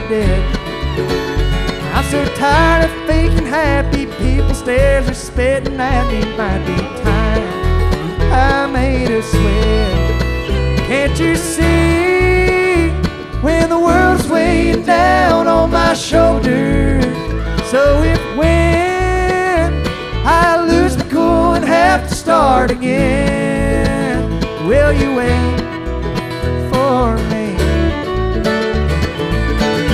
did. I'm so tired of faking happy. People's stares are spitting at me. Might be time I made her sweat. Can't you see when the world's weighing down on my shoulders? So if when I lose my cool and have to start again, will you wait?